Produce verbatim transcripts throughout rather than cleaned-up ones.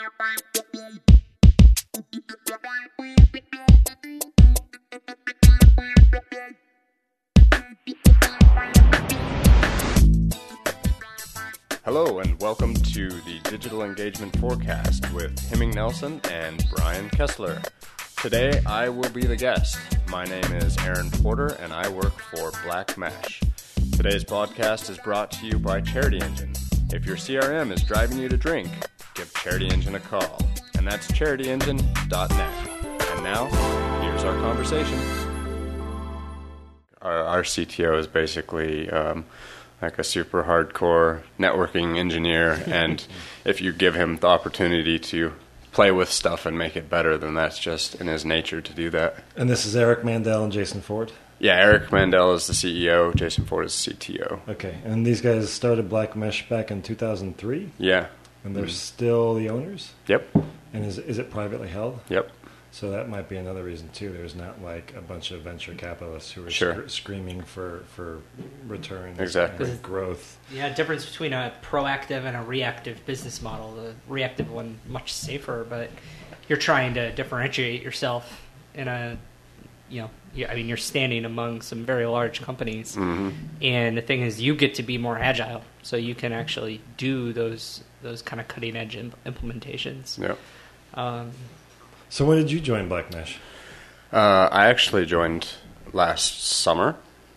Hello and welcome to the Digital Engagement Forecast with Hemming Nelson and Brian Kessler. Today I will be the guest. My name is Aaron Porter and I work for Black Mesh. Today's podcast is brought to you by Charity Engine. If your C R M is driving you to drink, give Charity Engine a call. And that's charity engine dot net. And now, here's our conversation. Our, our C T O is basically um, like a super hardcore networking engineer, and if you give him the opportunity to play with stuff and make it better, then that's just in his nature to do that. And this is Eric Mandel and Jason Ford? Yeah, Eric Mandel is the C E O, Jason Ford is the C T O. Okay, and these guys started Black Mesh back in two thousand three? Yeah. And they're mm. still the owners? Yep. And is is it privately held? Yep. So that might be another reason, too. There's not like a bunch of venture capitalists who are sure. sc- screaming for, for returns exactly. and growth. Yeah, difference between a proactive and a reactive business model. The reactive one, much safer, but you're trying to differentiate yourself in a, you know, you, I mean, you're standing among some very large companies. Mm-hmm. And the thing is, you get to be more agile, so you can actually do those those kind of cutting-edge imp- implementations. Yep. Um, So when did you join Black Mesh? Uh, I actually joined last summer.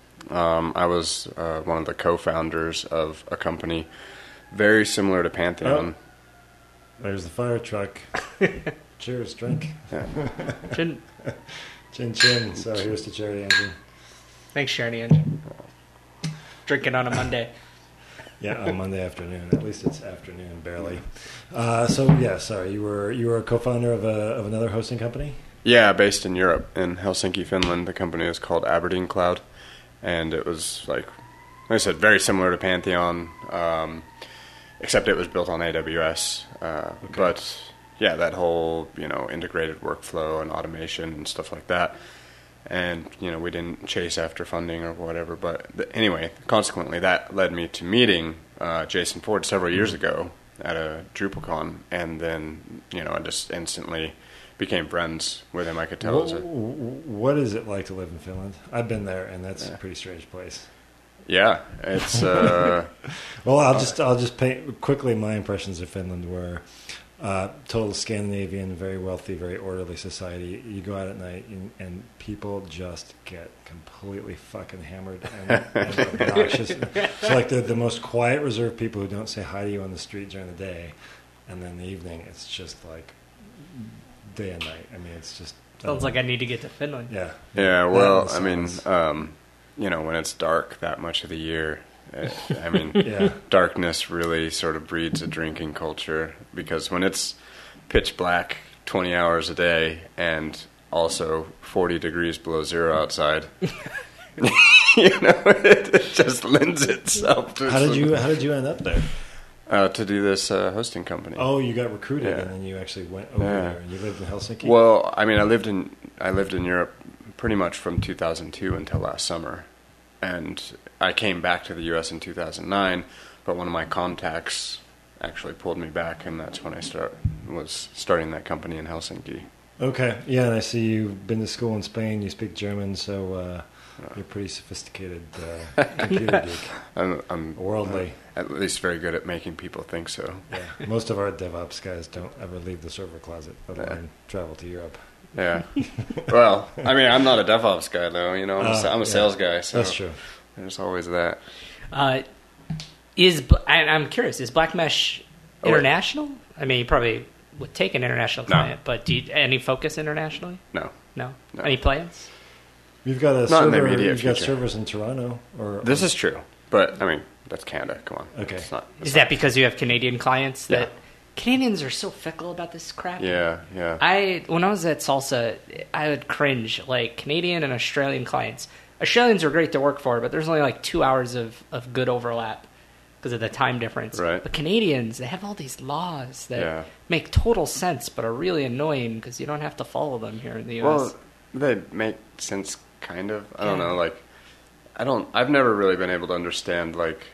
Um, I was uh, one of the co-founders of a company very similar to Pantheon. Oh, there's the fire truck. Cheers, drink. Yeah. Chin. Chin chin. So here's to Charity Engine. Thanks, Charity Engine. Drinking on a Monday. Yeah, on Monday afternoon. At least it's afternoon, barely. Uh, so yeah, sorry, you were you were a co-founder of a of another hosting company? Yeah, based in Europe, in Helsinki, Finland. The company is called Aberdeen Cloud, and it was like, like I said, very similar to Pantheon, um, except it was built on A W S. Uh, okay. But yeah, that whole you know integrated workflow and automation and stuff like that. And, you know, we didn't chase after funding or whatever. But th- anyway, consequently, that led me to meeting uh, Jason Ford several years ago at a DrupalCon. And then, you know, I just instantly became friends with him. I could tell. What, it was a, what is it like to live in Finland? I've been there, and that's yeah. a pretty strange place. Yeah, it's... Uh, well, I'll just I'll just paint quickly my impressions of Finland were... Uh, total Scandinavian, very wealthy, very orderly society. You go out at night and, and people just get completely fucking hammered and, and obnoxious. So like the, the most quiet, reserved people who don't say hi to you on the street during the day, and then in the evening it's just like day and night. I mean, it's just... Sounds like I need to get to Finland. Yeah. Yeah, well, I mean, um, you know, when it's dark that much of the year... I mean, yeah. darkness really sort of breeds a drinking culture, because when it's pitch black twenty hours a day and also forty degrees below zero outside, you know, it, it just lends itself to... How did you How did you end up there? Uh, to do this uh, hosting company. Oh, you got recruited, yeah. and then you actually went over yeah. there, and you lived in Helsinki? Well, I mean, I lived in I lived in Europe pretty much from two thousand two until last summer. And I came back to the U S in two thousand nine, but one of my contacts actually pulled me back, and that's when I start was starting that company in Helsinki. Okay, yeah, and I see you've been to school in Spain. You speak German, so uh, you're a pretty sophisticated uh, computer geek. I'm, I'm worldly, uh, at least very good at making people think so. Yeah, most of our DevOps guys don't ever leave the server closet, let alone yeah. travel to Europe. Yeah. Well, I mean, I'm not a DevOps guy, though. You know, I'm, uh, a, I'm a yeah. sales guy. So that's true. There's always that. Uh, is I'm curious, is Black Mesh international? Oh, I mean, you probably would take an international client, no. but do you, any focus internationally? No. No? no. Any plans? You've got a not server, in the immediate you've future. got servers in Toronto. Or This is true, but, I mean, that's Canada. Come on. Okay. It's not, it's is not, that because you have Canadian clients that... Yeah. Canadians are so fickle about this crap. Yeah, yeah. I when I was at Salsa, I would cringe. Like, Canadian and Australian clients. Australians are great to work for, but there's only like two hours of, of good overlap because of the time difference. Right. But Canadians, they have all these laws that yeah. make total sense but are really annoying because you don't have to follow them here in the U S. Well, they make sense, kind of. I don't yeah. know. Like, I don't. I've never really been able to understand like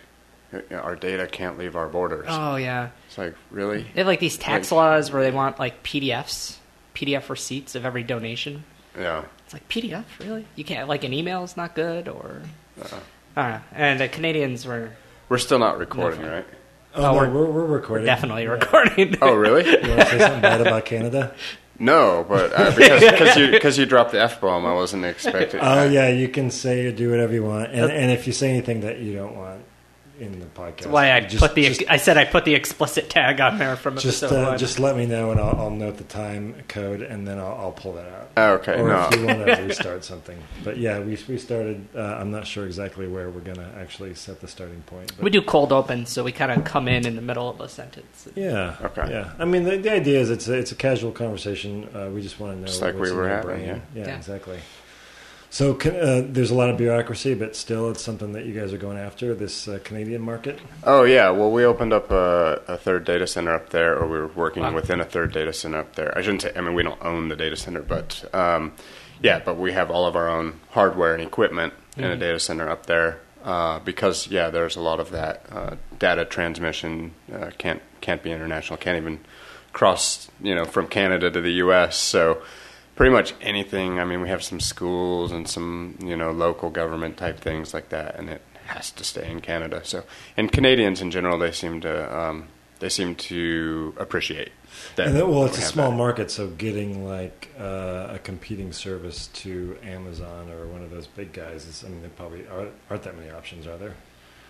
our data can't leave our borders. Oh yeah. It's like, really? They have like these tax Like- laws where they want like P D Fs, P D F receipts of every donation. Yeah. It's like P D F, really? You can't like an email is not good, or Uh, I don't know. And the Canadians were we're still not recording, No. right? Oh, Oh, no, we're- we're, we're recording. definitely Yeah. recording. Oh, really? You want to say something bad about Canada? No, but uh, because cause you because you dropped the F bomb, I wasn't expecting. Oh, yeah, you can say or do whatever you want. And, and if you say anything that you don't want in the podcast, That's why I just, put the just, I said I put the explicit tag on there from just, episode uh, one. just let me know, and I'll, I'll note the time code, and then I'll, I'll pull that out. Oh, okay, Or no. if you want to restart something. But yeah, we we started. Uh, I'm not sure exactly where we're going to actually set the starting point. But We do cold open, so we kind of come in in the middle of a sentence. yeah, Okay. yeah. I mean, the, the idea is it's a, it's a casual conversation. Uh, we just want to know, Just like what's we in were your having, brain. yeah. yeah, Yeah. exactly. So can, uh, there's a lot of bureaucracy, but still, it's something that you guys are going after. This uh, Canadian market. Oh yeah, well we opened up a, a third data center up there, or we were working Wow. within a third data center up there. I shouldn't say. I mean, we don't own the data center, but um, yeah, but we have all of our own hardware and equipment in a data center up there uh, because yeah, there's a lot of that uh, data transmission uh, can't can't be international, can't even cross you know from Canada to the U S So pretty much anything. I mean, we have some schools and some you know local government type things like that, and it has to stay in Canada. So, and Canadians in general, they seem to um, they seem to appreciate that. And then, well, it's we a have small that. market, so getting like uh, a competing service to Amazon or one of those big guys is. I mean, there probably aren't, aren't that many options, are there?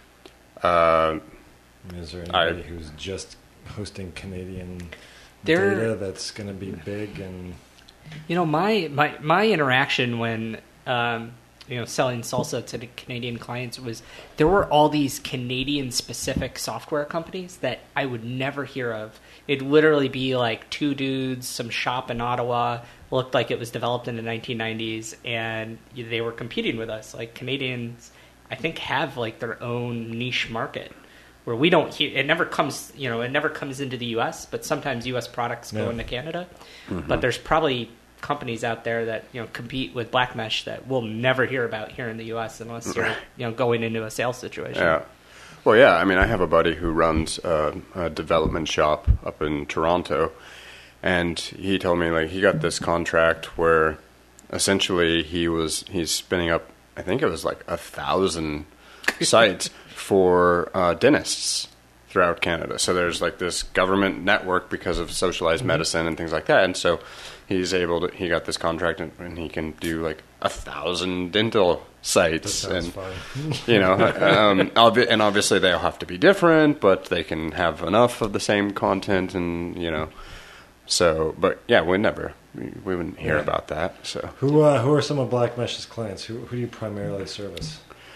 Uh, I mean, is there I- anybody who's just hosting Canadian There- data that's going to be big and? You know, my my my interaction when um, you know selling salsa to the Canadian clients was there were all these Canadian specific software companies that I would never hear of. It'd literally be like two dudes, some shop in Ottawa, looked like it was developed in the nineteen nineties, and they were competing with us. Like Canadians, I think, have like their own niche market where we don't hear. It never comes, you know, it never comes into the U S, but sometimes U S products go Yeah. into Canada. But there's probably companies out there that you know compete with Black Mesh that we'll never hear about here in the U S unless you're you know going into a sales situation. yeah. Well, yeah. I mean, I have a buddy who runs a, a development shop up in Toronto, and he told me like he got this contract where essentially he was he's spinning up. I think it was like a thousand sites for uh, dentists throughout Canada. So there's like this government network because of socialized medicine and things like that. And so he's able to, he got this contract and, and he can do like a thousand dental That sites. sounds And, fun. you know, um, obvi- and obviously they'll have to be different, but they can have enough of the same content and, you know, so, but yeah, we never, we, we wouldn't hear Yeah. about that. So, Who uh, who are some of Black Mesh's clients? Who who do you primarily service?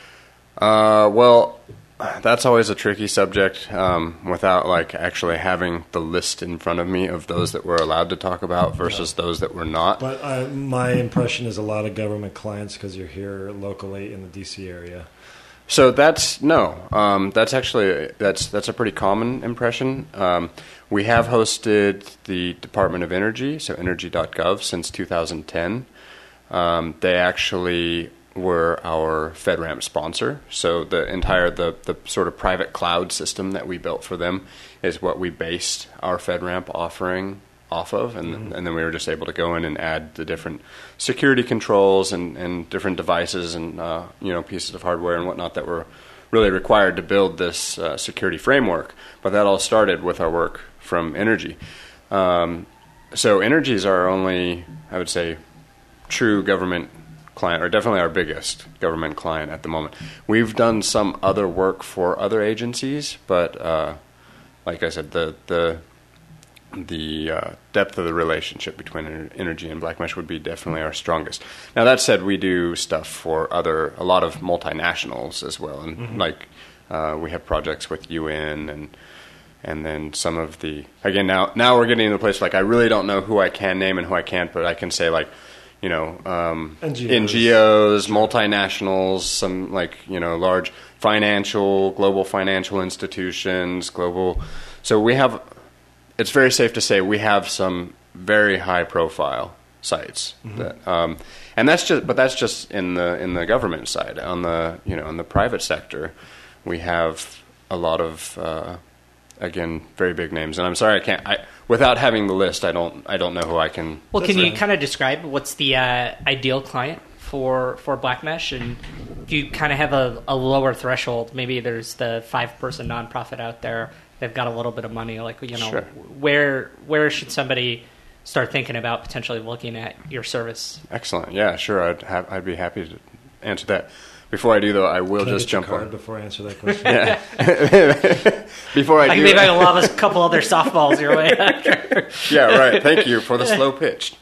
uh, well, that's always a tricky subject um, without like actually having the list in front of me of those that we're allowed to talk about versus those that we're not. But uh, my impression is a lot of government clients because you're here locally in the D C area. So that's no. Um, that's actually that's that's a pretty common impression. Um, we have hosted the Department of Energy, so energy dot gov, since two thousand ten. Um, they actually were our FedRAMP sponsor. So the entire the the sort of private cloud system that we built for them is what we based our FedRAMP offering off of, and mm-hmm. and then we were just able to go in and add the different security controls and, and different devices and uh, you know pieces of hardware and whatnot that were really required to build this uh, security framework. But that all started with our work from Energy. Um, so Energy is our only, I would say, true government client, or definitely our biggest government client at the moment. We've done some other work for other agencies, but uh, like I said, the the the uh, depth of the relationship between Energy and Black Mesh would be definitely our strongest. Now that said, we do stuff for other a lot of multinationals as well, and mm-hmm. like uh, we have projects with U N and and then some of the again now now we're getting to the place like I really don't know who I can name and who I can't, but I can say like you know um, N G Os. N G Os, multinationals, some like you know large financial global financial institutions, global. So we have. It's very safe to say we have some very high-profile sites, mm-hmm. that, um, and that's just. But that's just in the in the government side. On the you know in the private sector, we have a lot of uh, again very big names. And I'm sorry I can't. I, without having the list, I don't. I don't know who I can. Well, can That's you right. kind of describe what's the uh, ideal client for for Black Mesh, and do you kind of have a, a lower threshold? Maybe there's the five person nonprofit out there. They've got a little bit of money. Like, you know, Sure. where where should somebody start thinking about potentially looking at your service? Excellent. Yeah, sure. I'd have, I'd be happy to answer that. Before I do, though, I will Can I just get your jump card on. before I answer that question. Yeah. Before I Like, do, maybe I can lob a couple other softballs your way. yeah, right. Thank you for the slow pitch.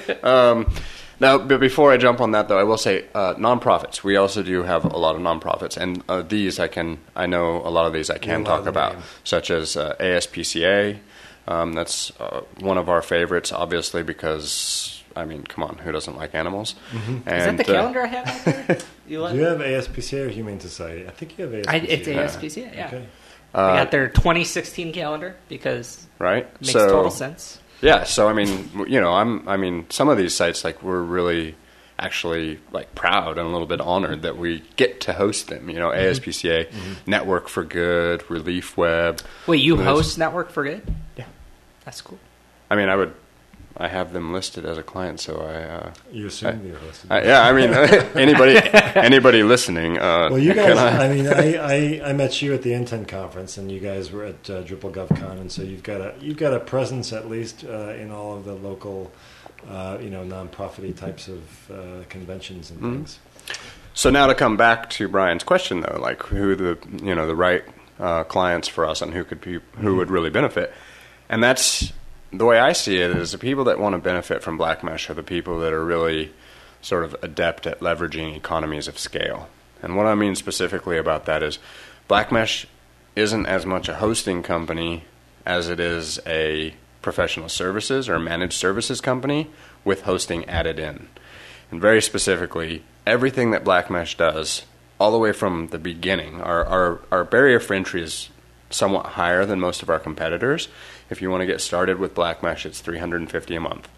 Um, now, but before I jump on that, though, I will say uh, nonprofits. We also do have a lot of nonprofits, and uh, these I can. I know a lot of these I can You're allowed talk to about, name. such as uh, A S P C A. Um, that's uh, one of our favorites, obviously, because I mean, come on, who doesn't like animals? Mm-hmm. Is that the uh, calendar I have out there? You Do like? you have A S P C A or Humane Society? I think you have A S P C A. I, it's A S P C A, yeah. Okay. uh, I got their twenty sixteen calendar because right? it makes so, total sense. Yeah, so I mean, you know, I'm I mean, some of these sites, like, we're really actually like proud and a little bit honored that we get to host them. You know, A S P C A, Mm-hmm. Network for Good, Relief Web. Wait, you There's- host Network for Good? Yeah. That's cool. I mean, I would, I have them listed as a client, so I, uh, You assume you're hosted. I yeah, I mean, anybody, anybody listening. Uh, Well, you can guys, I- I mean, I, I, I met you at the Intent conference, and you guys were at uh, Drupal GovCon, and so you've got a you've got a presence at least uh, in all of the local, uh, you know, non-profity types of uh, conventions and Mhm. things. So now to come back to Brian's question, though, like who the you know the right uh, clients for us and who could be who would really benefit, and that's the way I see it is the people that want to benefit from Black Mesh are the people that are really sort of adept at leveraging economies of scale. And what I mean specifically about that is Black Mesh isn't as much a hosting company as it is a professional services or managed services company with hosting added in. And very specifically, everything that Black Mesh does, all the way from the beginning, our, our, our barrier for entry is somewhat higher than most of our competitors. If you want to get started with Black Mesh, it's three hundred fifty dollars a month.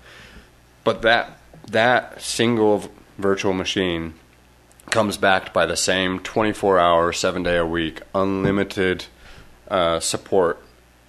But that that single v- virtual machine comes backed by the same twenty-four hour, seven day a week, unlimited uh, support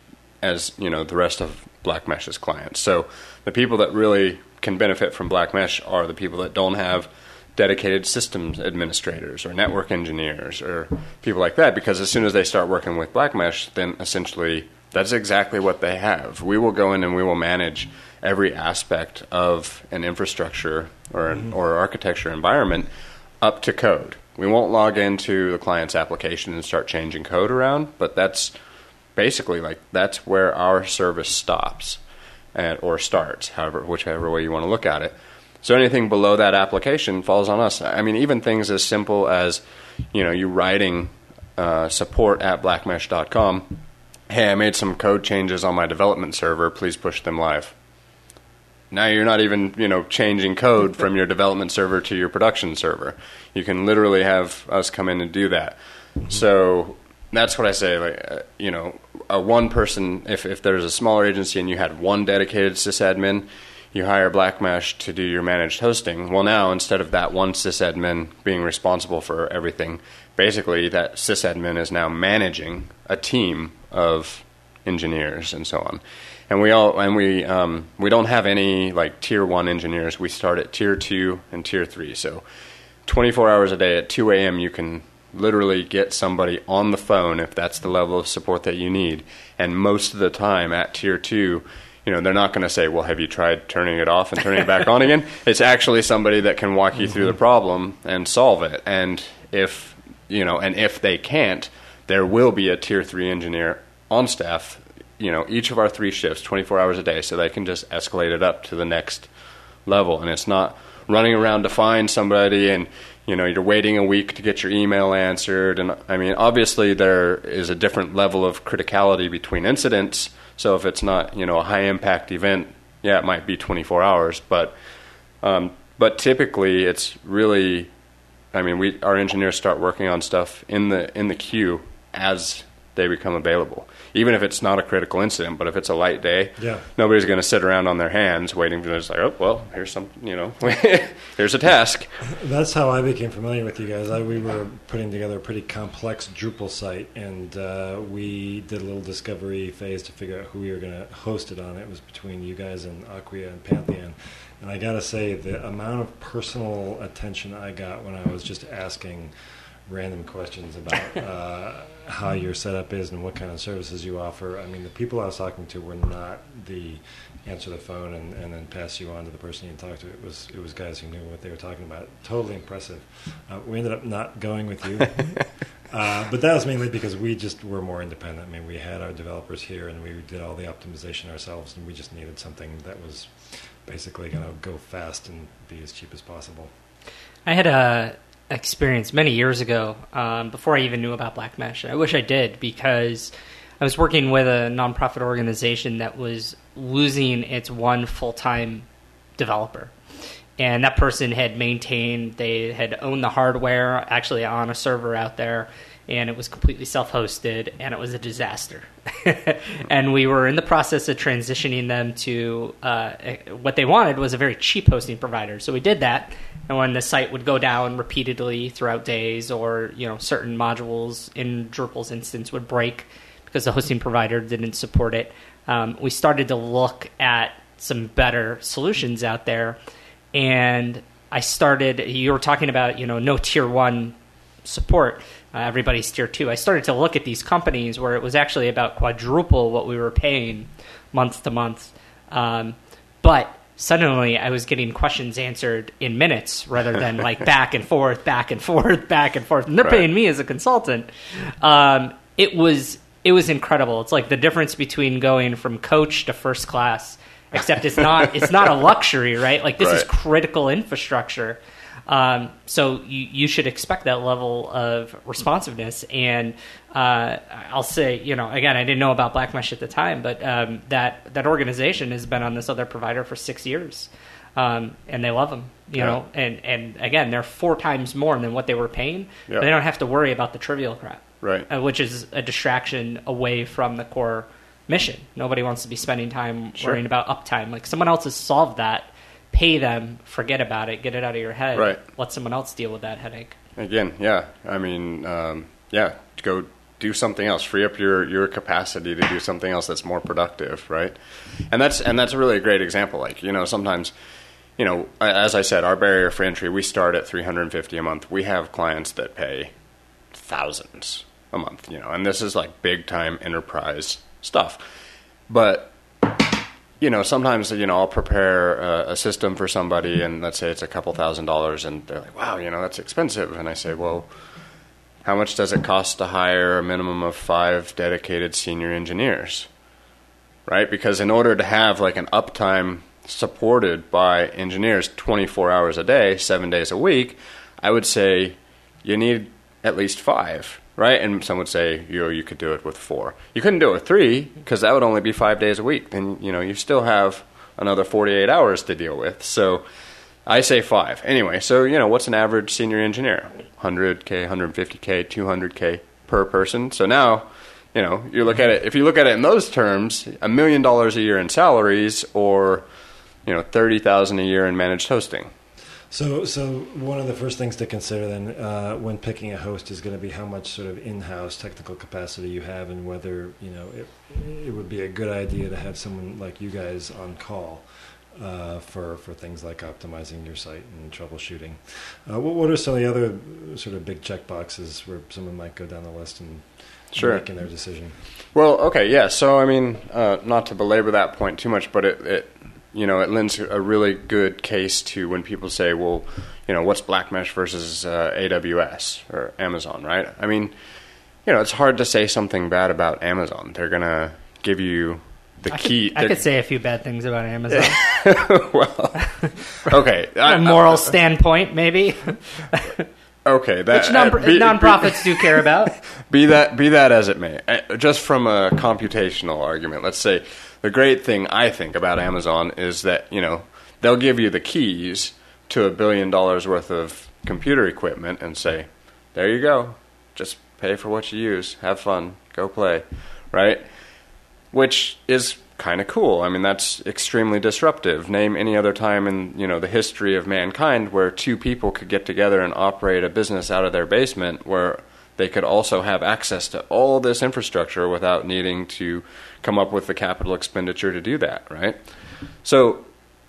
as you know the rest of Black Mesh's clients. So the people that really can benefit from Black Mesh are the people that don't have dedicated systems administrators or network engineers or people like that, because as soon as they start working with Black Mesh, then essentially that's exactly what they have. We will go in and we will manage every aspect of an infrastructure or an, or architecture environment up to code. We won't log into the client's application and start changing code around, but that's basically like that's where our service stops and, or starts, however, whichever way you want to look at it. So anything below that application falls on us. I mean, even things as simple as, you know, you writing uh, support at blackmesh dot com, hey, I made some code changes on my development server, please push them live. Now you're not even, you know, changing code from your development server to your production server. You can literally have us come in and do that. So that's what I say, like, uh, you know, a one person, if, if there's a smaller agency and you had one dedicated sysadmin, you hire Black Mesh to do your managed hosting. Well, now, instead of that one sysadmin being responsible for everything, basically that sysadmin is now managing a team of engineers and so on. And we all and we um, we don't have any like tier one engineers. We start at tier two and tier three. So twenty-four hours a day at two a.m. you can literally get somebody on the phone if that's the level of support that you need. And most of the time at tier two, you know, they're not going to say, well, have you tried turning it off and turning it back on again? It's actually somebody that can walk you through the problem and solve it. And if, you know, and if they can't, there will be a tier three engineer on staff, you know, each of our three shifts, twenty-four hours a day, so they can just escalate it up to the next level. And it's not running around to find somebody and, you know, you're waiting a week to get your email answered. And I mean, obviously there is a different level of criticality between incidents. So if it's not, you know, a high impact event, yeah, it might be twenty-four hours, but um, but typically it's really, I mean, we our engineers start working on stuff in the in the queue as they become available. Even if it's not a critical incident, but if it's a light day, yeah. nobody's going to sit around on their hands waiting for this. Like, oh, well, here's some, you know, here's a task. That's how I became familiar with you guys. I, we were putting together a pretty complex Drupal site, and uh, we did a little discovery phase to figure out who we were going to host it on. It was between you guys and Acquia and Pantheon. And I got to say, the amount of personal attention I got when I was just asking random questions about uh, how your setup is and what kind of services you offer. I mean, the people I was talking to were not the answer the phone and, and then pass you on to the person you talked to. It was it was guys who knew what they were talking about. Totally impressive. Uh, we ended up not going with you. uh, but that was mainly because we just were more independent. I mean, we had our developers here and we did all the optimization ourselves, and we just needed something that was basically going to go fast and be as cheap as possible. I had a experience many years ago, um, before I even knew about Black Mesh. I wish I did, because I was working with a nonprofit organization that was losing its one full-time developer. And that person had maintained, they had owned the hardware actually on a server out there, and it was completely self-hosted, and it was a disaster. And we were in the process of transitioning them to uh, what they wanted was a very cheap hosting provider. So we did that, and when the site would go down repeatedly throughout days, or you know certain modules in Drupal's instance would break because the hosting provider didn't support it, um, we started to look at some better solutions out there. And I started, you were talking about, you know, no tier one support. Uh, everybody's tier two. I started to look at these companies where it was actually about quadruple what we were paying month to month. Um, but suddenly I was getting questions answered in minutes rather than like back and forth, back and forth, back and forth. And they're right. paying me as a consultant. Um, it was it was incredible. It's like the difference between going from coach to first class. Except it's not it's not a luxury, right? Like this right. is critical infrastructure. Um, so you, you should expect that level of responsiveness. And uh, I'll say, you know, again, I didn't know about Black Mesh at the time, but um, that that organization has been on this other provider for six years, um, and they love them. You yeah. know, and and again, they're four times more than what they were paying. Yeah. But they don't have to worry about the trivial crap, right? Uh, which is a distraction away from the core mission. Nobody wants to be spending time sure. worrying about uptime. Like someone else has solved that. Pay them, forget about it, get it out of your head. Right. Let someone else deal with that headache. Again, yeah. I mean, um, yeah, go do something else. Free up your, your capacity to do something else that's more productive, right? And that's and that's really a great example. Like, you know, sometimes, you know, as I said, our barrier for entry, we start at three hundred fifty dollars a month. We have clients that pay thousands a month, you know, and this is like big time enterprise stuff. But, you know, sometimes, you know, I'll prepare a, a system for somebody and let's say it's a couple thousand dollars and they're like, wow, you know, that's expensive. And I say, well, how much does it cost to hire a minimum of five dedicated senior engineers, right? Because in order to have like an uptime supported by engineers twenty-four hours a day, seven days a week, I would say you need at least five. Right, and some would say, you know, you could do it with four. You couldn't do it with three because that would only be five days a week. Then, you know, you still have another forty-eight hours to deal with. So I say five. Anyway, so, you know, what's an average senior engineer? one hundred K, one hundred fifty K, two hundred K per person. So now, you know, you look at it, if you look at it in those terms, a million dollars a year in salaries or, you know, thirty thousand dollars a year in managed hosting. So, so one of the first things to consider then uh, when picking a host is going to be how much sort of in-house technical capacity you have, and whether you know it, it would be a good idea to have someone like you guys on call uh, for for things like optimizing your site and troubleshooting. Uh, what, what are some of the other sort of big check boxes where someone might go down the list and sure. making their decision? Well, okay, yeah. So, I mean, uh, not to belabor that point too much, but it. it You know, it lends a really good case to when people say, well, you know, what's Black Mesh versus uh, A W S or Amazon, right? I mean, you know, it's hard to say something bad about Amazon. They're going to give you the I key. Could, I could say a few bad things about Amazon. Well, okay. From a moral standpoint, maybe. Okay. That, Which non- uh, be, nonprofits be, do care about. Be that, be that as it may. Just from a computational argument, let's say, the great thing I think about Amazon is that, you know, they'll give you the keys to a billion dollars worth of computer equipment and say, there you go. Just pay for what you use, have fun, go play, right? Which is kind of cool. I mean, that's extremely disruptive. Name any other time in, you know, the history of mankind where two people could get together and operate a business out of their basement where they could also have access to all this infrastructure without needing to come up with the capital expenditure to do that, right? So,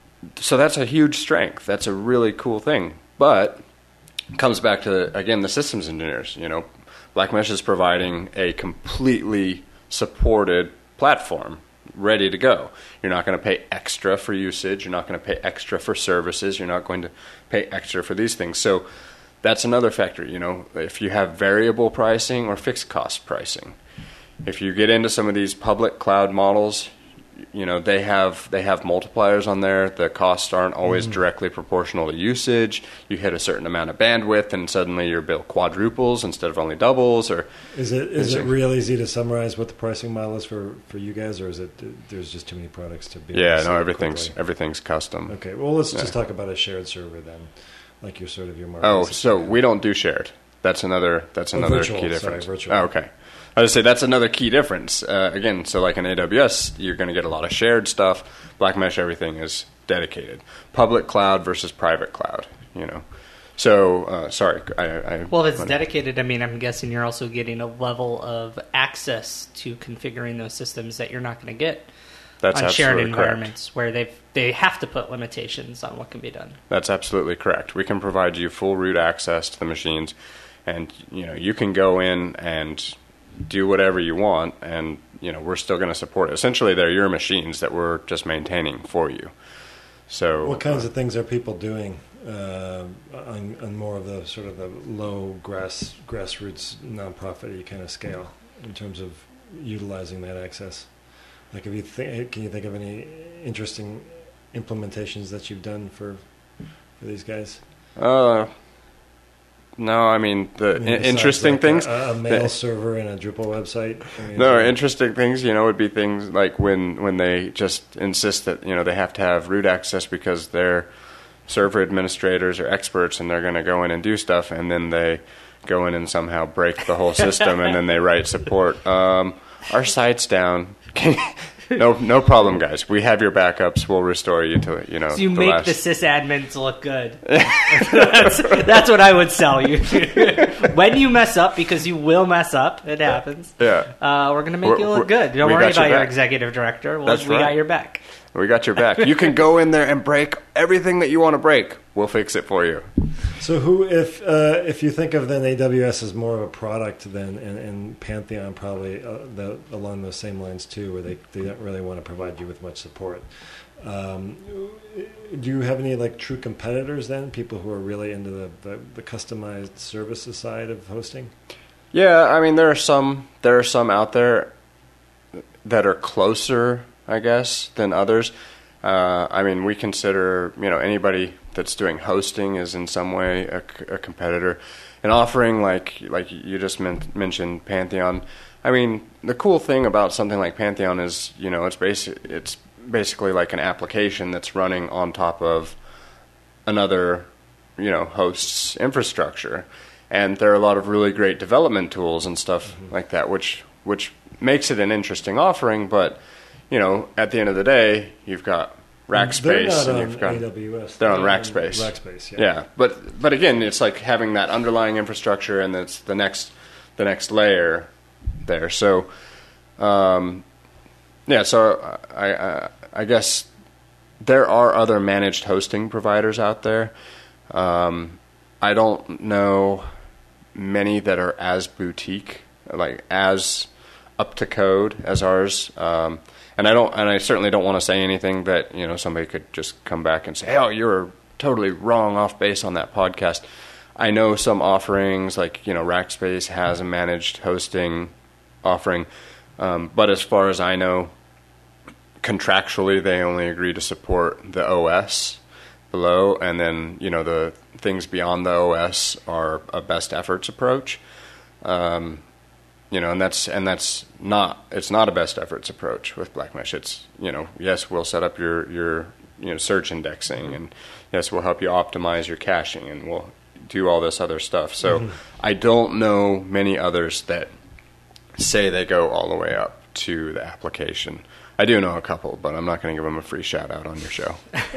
so that's a huge strength. That's a really cool thing. But it comes back to, again, the systems engineers. You know, Blackmesh is providing a completely supported platform ready to go. You're not going to pay extra for usage. You're not going to pay extra for services. You're not going to pay extra for these things. So that's another factor. You know, if you have variable pricing or fixed cost pricing, if you get into some of these public cloud models, you know, they have they have multipliers on there. The costs aren't always mm. directly proportional to usage. You hit a certain amount of bandwidth, and suddenly your bill quadruples instead of only doubles. Or is it is it real easy to summarize what the pricing model is for, for you guys, or is it there's just too many products to be? Yeah, no, everything's quickly? everything's custom. Okay, well, let's yeah. just talk about a shared server then, like your sort of your market. Oh, so we don't do shared. That's another that's another oh, virtual, key difference. Sorry, virtual. Oh, okay. I would say that's another key difference. Uh, again, so like in A W S, you're going to get a lot of shared stuff. Blackmesh, everything is dedicated. Public cloud versus private cloud, you know. So, uh, sorry. I, I, well, if it's dedicated, I mean, I'm guessing you're also getting a level of access to configuring those systems that you're not going to get that's on shared correct. environments where they they have to put limitations on what can be done. That's absolutely correct. We can provide you full root access to the machines, and you know you can go in and do whatever you want, and you know we're still going to support it. Essentially, they're your machines that we're just maintaining for you. So, what kinds of things are people doing uh, on, on more of the sort of the low grass grassroots nonprofit kind of scale in terms of utilizing that access? Like, if you think, can you think of any interesting implementations that you've done for for these guys? Uh. No, I mean, the I mean, I- interesting like things. A, a mail server and a Drupal website. I mean, no, interesting things, you know, would be things like when, when they just insist that, you know, they have to have root access because they're server administrators or experts and they're going to go in and do stuff, and then they go in and somehow break the whole system and then they write support. Um, our site's down. No, no problem, guys. We have your backups. We'll restore you to it. You know, so you the make last... the sysadmins look good. that's, that's what I would sell you. When you mess up, because you will mess up, it happens. Yeah, uh, we're going to make we're, you look good. Don't worry about your, your executive director. We'll, that's we right. got your back. We got your back. You can go in there and break everything that you want to break. We'll fix it for you. So, who, if uh, if you think of then A W S as more of a product than and, and Pantheon probably uh, the, along those same lines too, where they, they don't really want to provide you with much support. Um, do you have any like true competitors then? People who are really into the, the, the customized services side of hosting? Yeah, I mean there are some there are some out there that are closer, I guess, than others. Uh, I mean, we consider, you know, anybody that's doing hosting is in some way a, a competitor. And offering, like like you just men- mentioned, Pantheon. I mean, the cool thing about something like Pantheon is, you know, it's basic. It's basically like an application that's running on top of another, you know, host's infrastructure. And there are a lot of really great development tools and stuff mm-hmm. like that, which which makes it an interesting offering, but you know, at the end of the day, you've got Rackspace and you've got A W S. They're, they're on Rackspace. Rackspace, yeah. Yeah, but but again, it's like having that underlying infrastructure, and it's the next the next layer there. So, um, yeah. So I, I I guess there are other managed hosting providers out there. Um, I don't know many that are as boutique, like as up to code as ours. Um, And I don't, and I certainly don't want to say anything that, you know, somebody could just come back and say, "Oh, you were totally wrong off base on that podcast." I know some offerings, like, you know, Rackspace has a managed hosting offering, um, but as far as I know, contractually they only agree to support the O S below, and then, you know, the things beyond the O S are a best efforts approach. Um, You know, and that's and that's not it's not a best efforts approach with Blackmesh. It's, you know, yes, we'll set up your your you know search indexing, and yes, we'll help you optimize your caching, and we'll do all this other stuff. So Mhm. I don't know many others that say they go all the way up to the application. I do know a couple, but I'm not going to give them a free shout out on your show.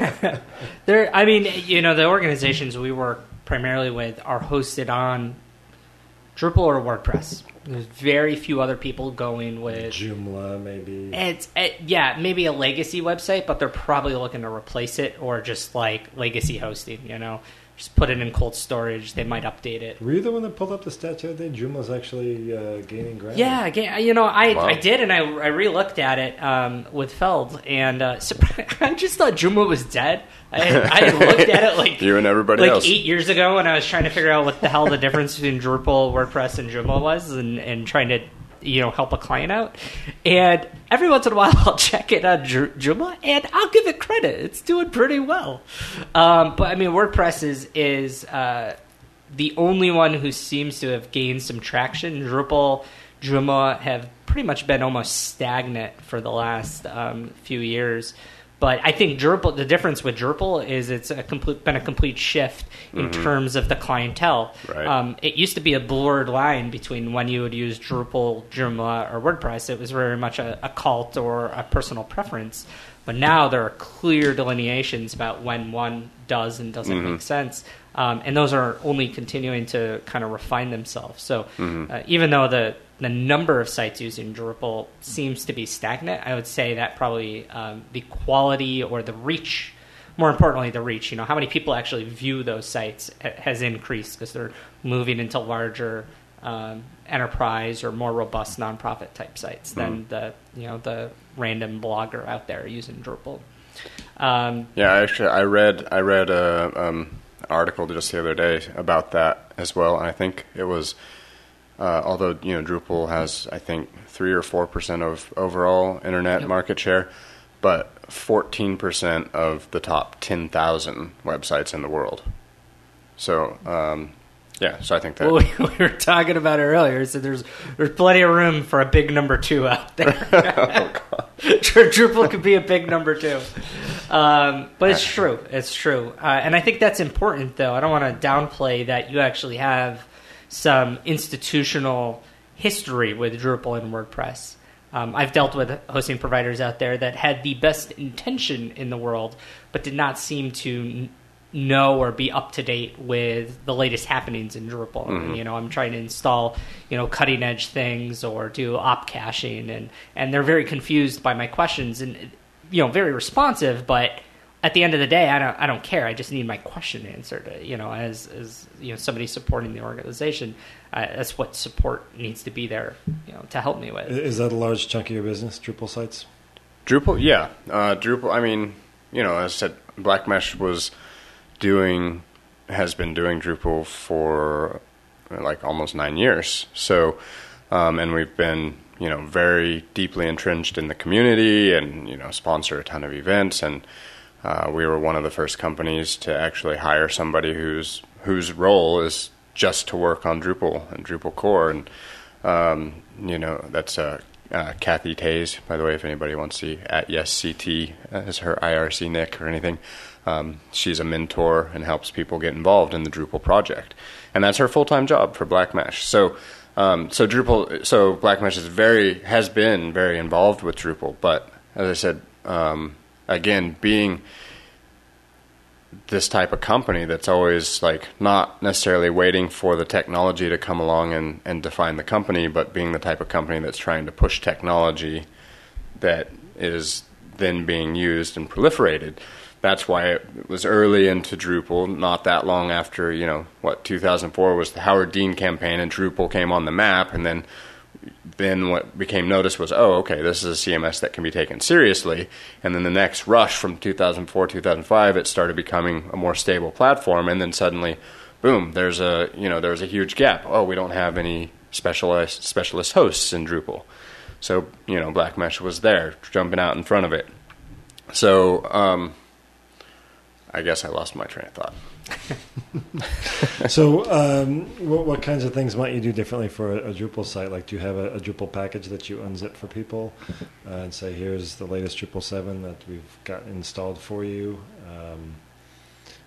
There, I mean, you know, the organizations we work primarily with are hosted on Drupal or WordPress. There's very few other people going with Joomla, maybe. It's it, yeah, maybe a legacy website, but they're probably looking to replace it or just like legacy hosting. You know, just put it in cold storage. They might update it. Were you the one that pulled up the stat the other day? Joomla's actually uh, gaining ground. Yeah, again, you know, I, Wow. I did, and I I re-looked at it um, with Feld, and uh, I just thought Joomla was dead. I, I looked at it like You and everybody like else. eight years ago, when I was trying to figure out what the hell the difference between Drupal, WordPress, and Joomla was, and, and trying to you know help a client out. And every once in a while, I'll check it on Ju- Joomla, and I'll give it credit. It's doing pretty well. Um, but I mean, WordPress is is uh, the only one who seems to have gained some traction. Drupal, Joomla have pretty much been almost stagnant for the last um, few years. But I think Drupal, the difference with Drupal is it's a complete, been a complete shift in Mhm. terms of the clientele. Right. Um, it used to be a blurred line between when you would use Drupal, Joomla, or WordPress. It was very much a, a cult or a personal preference. But now there are clear delineations about when one does and doesn't Mhm. make sense. Um, and those are only continuing to kind of refine themselves. So Mhm. uh, even though the the number of sites using Drupal seems to be stagnant, I would say that probably um, the quality or the reach, more importantly, the reach, you know, how many people actually view those sites ha- has increased because they're moving into larger um, enterprise or more robust nonprofit type sites than the, you know, the random blogger out there using Drupal. Um, Yeah, actually, I read I read a um, article just the other day about that as well, and I think it was uh, although you know Drupal has I think three or four percent of overall internet Yep. market share, but fourteen percent of the top ten thousand websites in the world. So um, yeah, so I think that Well, we, we were talking about it earlier. So there's there's plenty of room for a big number two out there. Drupal could be a big number two, um, but it's true. It's true, uh, and I think that's important. Though I don't want to downplay that you actually have some institutional history with Drupal and WordPress. Um, I've dealt with hosting providers out there that had the best intention in the world, but did not seem to know or be up to date with the latest happenings in Drupal. Mhm. You know, I'm trying to install, you know, cutting edge things or do op caching, and and they're very confused by my questions and you know very responsive, but at the end of the day, I don't I don't care. I just need my question answered. You know, as as you know somebody supporting the organization, uh, that's what support needs to be there, you know, to help me with. Is that a large chunk of your business, Drupal sites? Drupal, yeah, uh, Drupal. I mean, you know, as I said, Black Mesh was doing has been doing Drupal for uh, like almost nine years. So, um, and we've been you know very deeply entrenched in the community, and you know sponsor a ton of events, and uh, we were one of the first companies to actually hire somebody whose whose role is just to work on Drupal and Drupal core, and um, you know that's uh, uh, Kathy Tays, by the way, if anybody wants to see at yes C T as her I R C nick or anything. Um, she's a mentor and helps people get involved in the Drupal project, and that's her full-time job for Black Mesh. So, um, so Drupal, so Black Mesh is very has been very involved with Drupal. But as I said, um, again, being this type of company that's always like not necessarily waiting for the technology to come along and, and define the company, but being the type of company that's trying to push technology that is then being used and proliferated. That's why it was early into Drupal, not that long after, you know, what, two thousand four was the Howard Dean campaign, and Drupal came on the map, and then then what became noticed was, oh, okay, this is a C M S that can be taken seriously. And then the next rush from two thousand four, two thousand five, it started becoming a more stable platform, and then suddenly, boom, there's a, you know, there's a huge gap. Oh, we don't have any specialized specialist hosts in Drupal. So, you know, Black Mesh was there, jumping out in front of it. So, um, I guess I lost my train of thought. So, um, what, what kinds of things might you do differently for a, a Drupal site? Like, do you have a, a Drupal package that you unzip for people uh, and say, here's the latest Drupal seven that we've got installed for you? Um,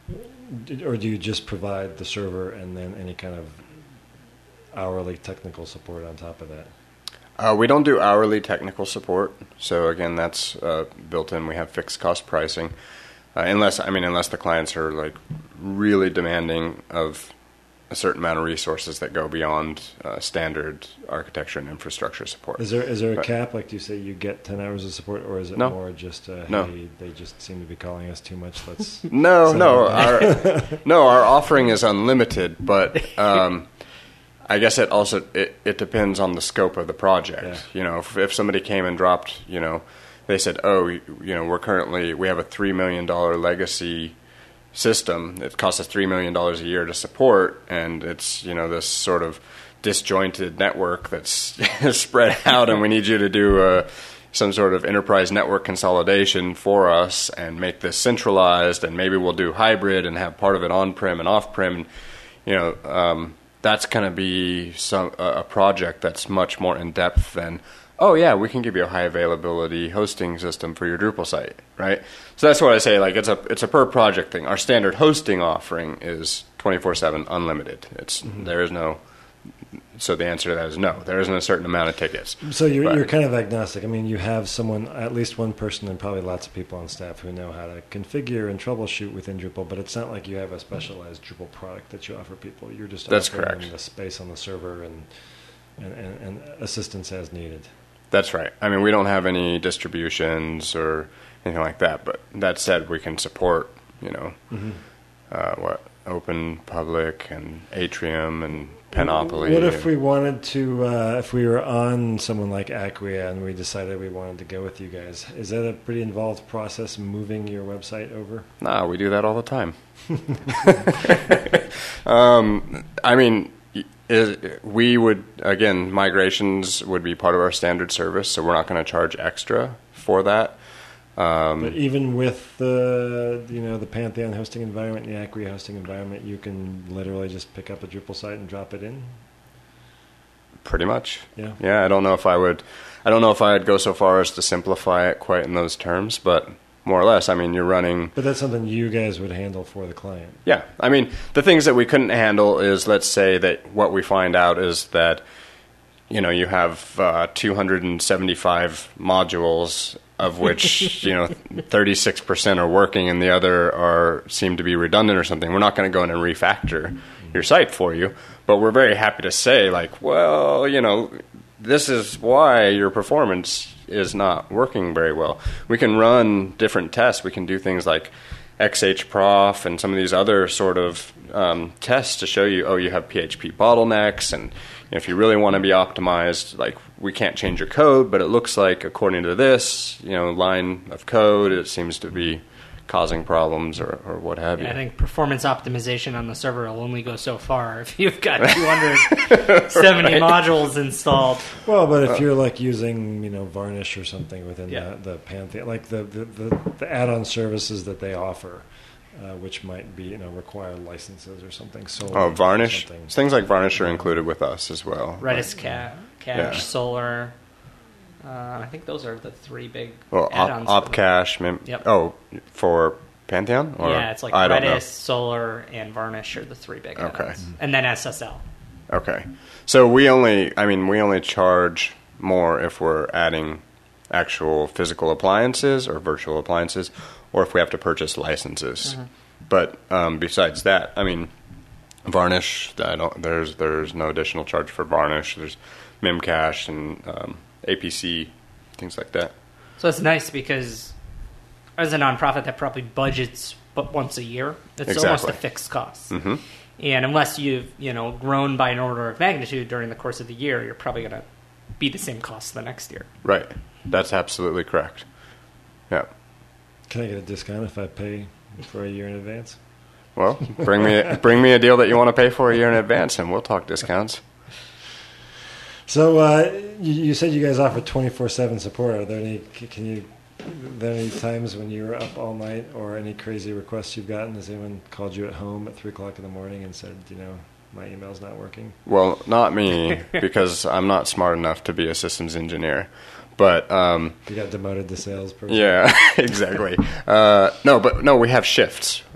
Or do you just provide the server and then any kind of hourly technical support on top of that? Uh, we don't do hourly technical support. So again, that's uh, built in. We have fixed cost pricing. Uh, unless, I mean, unless the clients are like really demanding of a certain amount of resources that go beyond uh, standard architecture and infrastructure support. Is there is there a but, cap? Like, do you say you get ten hours of support, or is it no. more just uh, no. hey, they just seem to be calling us too much? Let's no, no, our, no. Our offering is unlimited, but um, I guess it also it, it depends on the scope of the project. Yeah. You know, if, if somebody came and dropped, you know, they said, oh, you know, we're currently we have a three million dollar legacy system. It costs us three million dollars a year to support, and it's, you know, this sort of disjointed network that's spread out, and we need you to do uh, some sort of enterprise network consolidation for us and make this centralized, and maybe we'll do hybrid and have part of it on-prem and off-prem. You know, um, that's going to be some a project that's much more in-depth than, oh, yeah, we can give you a high availability hosting system for your Drupal site, right? So that's what I say, like, it's a it's a per project thing. Our standard hosting offering is twenty-four seven unlimited. It's mm-hmm. There is no, so the answer to that is no. There isn't a certain amount of tickets. So you're, but, you're kind of agnostic. I mean, you have someone, at least one person and probably lots of people on staff who know how to configure and troubleshoot within Drupal, but it's not like you have a specialized Drupal product that you offer people. You're just that's offering correct. them the space on the server and, and, and, and assistance as needed. That's right. I mean, we don't have any distributions or anything like that. But that said, we can support, you know, mm-hmm. uh, what Open Public and Atrium and Panoply. What if we wanted to, uh, if we were on someone like Acquia and we decided we wanted to go with you guys? Is that a pretty involved process, moving your website over? Nah, we do that all the time. um, I mean... Is, we would, again, migrations would be part of our standard service, so we're not going to charge extra for that. Um, but even with the, you know, the Pantheon hosting environment and the Acquia hosting environment, you can literally just pick up a Drupal site and drop it in? Pretty much. Yeah. Yeah, I don't know if I would, I don't know if I'd go so far as to simplify it quite in those terms, but more or less, I mean, you're running... But that's something you guys would handle for the client. Yeah. I mean, the things that we couldn't handle is, let's say that what we find out is that, you know, you have uh, two hundred seventy-five modules, of which, you know, thirty-six percent are working and the other are seem to be redundant or something. We're not going to go in and refactor your site for you, but we're very happy to say, like, well, you know, this is why your performance is not working very well. We can run different tests. We can do things like X H Prof and some of these other sort of um, tests to show you, oh, you have P H P bottlenecks, and if you really want to be optimized, like, we can't change your code, but it looks like according to this, you know, line of code, it seems to be causing problems or, or what have yeah, you. I think performance optimization on the server will only go so far if you've got two hundred seventy right. modules installed. Well, but if you're like using, you know, Varnish or something within yeah. the, the Pantheon, like the, the, the, the add-on services that they offer, uh, which might be, you know, require licenses or something. Solar oh, Varnish? Something. Things like Varnish are included with us as well. Redis Cache, yeah. Solar. Uh, I think those are the three big well, add-ons. Op, Opcache. Mem- yep. Oh, for Pantheon? Or yeah, it's like I Redis, Solar, and Varnish are the three big okay. add-ons. And then S S L. Okay. So we only, I mean, we only charge more if we're adding actual physical appliances or virtual appliances, or if we have to purchase licenses. Mm-hmm. But um, besides that, I mean, Varnish, I don't, there's there's no additional charge for Varnish. There's Memcache and um, A P C, things like that. So it's nice because as a nonprofit that probably budgets but once a year, it's exactly. almost a fixed cost. Mm-hmm. And unless you've, you know, grown by an order of magnitude during the course of the year, you're probably going to be the same cost the next year. Right. That's absolutely correct. Yeah. Can I get a discount if I pay for a year in advance? Well, bring me bring me a deal that you want to pay for a year in advance, and we'll talk discounts. So uh, you, you said you guys offer twenty-four seven support. Are there any? Can you? Are there any times when you were up all night, or any crazy requests you've gotten? Has anyone called you at home at three o'clock in the morning and said, you know, my email's not working? Well, not me, because I'm not smart enough to be a systems engineer. But um, you got demoted to salesperson. Yeah, exactly. Uh, no, but no, we have shifts.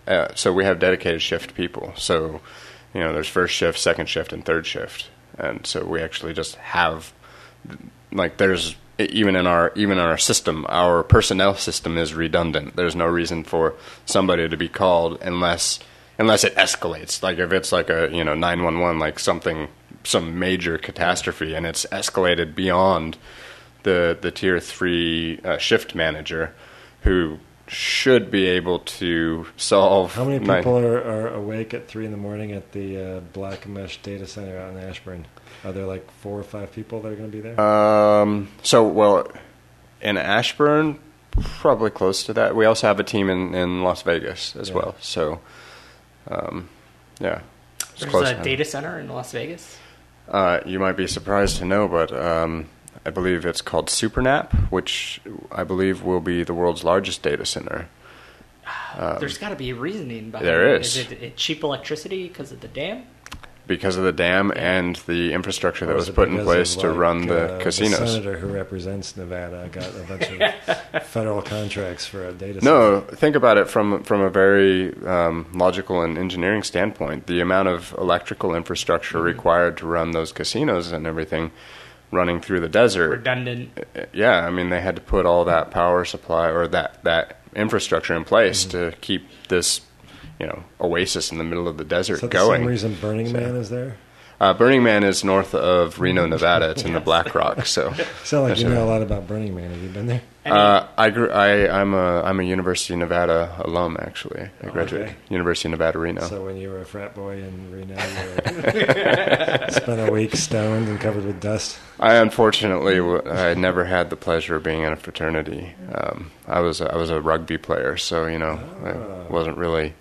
Uh, so we have dedicated shift people. So, you know, there's first shift, second shift, and third shift. And so we actually just have, like, there's, even in our even in our system, our personnel system is redundant. There's no reason for somebody to be called unless unless it escalates. Like if it's like a, you know, nine one one, like something, some major catastrophe, and it's escalated beyond the the tier three uh, shift manager, who should be able to solve. How many people nine- are, are awake at three in the morning at the uh, Black Mesh data center out in Ashburn? Are there like four or five people that are going to be there? Um. So, well, in Ashburn, probably close to that. We also have a team in, in Las Vegas as yeah. well. So, um, yeah. There's close a data center in Las Vegas? Uh, you might be surprised to know, but um, I believe it's called SuperNap, which I believe will be the world's largest data center. Um, There's got to be reasoning behind there it. Is. Is it, it cheap electricity because of the dam? Because of the dam yeah. and the infrastructure that was put in place like, to run the uh, casinos. The senator who represents Nevada got a bunch of federal contracts for a data center. No, think about it from from a very um, logical and engineering standpoint. The amount of electrical infrastructure mm-hmm. required to run those casinos and everything running through the desert. Redundant. Yeah, I mean, they had to put all that power supply or that, that infrastructure in place mm-hmm. to keep this, you know, oasis in the middle of the desert is that going. The same reason Burning so, Man is there? Uh, Burning Man is north of Reno, Nevada. It's in the Black Rock. So, sound like you know a lot about Burning Man. Have you been there? Uh, I grew. I, I'm a. I'm a University of Nevada alum. Actually, I graduated okay. University of Nevada, Reno. So when you were a frat boy in Reno, you spent a week stoned and covered with dust. I unfortunately, I never had the pleasure of being in a fraternity. Um, I was. I was a rugby player, so you know, oh. I wasn't really.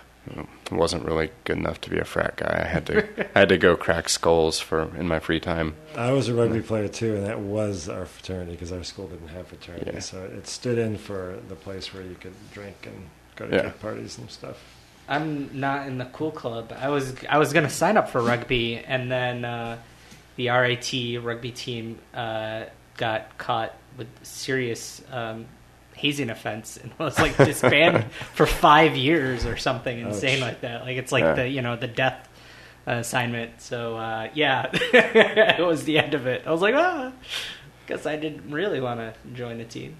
wasn't really good enough to be a frat guy. I had to I had to go crack skulls for in my free time. I was a rugby player too, and that was our fraternity because our school didn't have fraternity. Yeah. So it stood in for the place where you could drink and go to yeah. kid parties and stuff. I'm not in the cool club. I was I was going to sign up for rugby, and then uh, the R A T rugby team uh, got caught with serious um, hazing offense and was like disbanded for five years or something insane Ouch. like that. Like it's like yeah. the you know the death uh, assignment. So uh, yeah, it was the end of it. I was like, ah, because I didn't really want to join the team.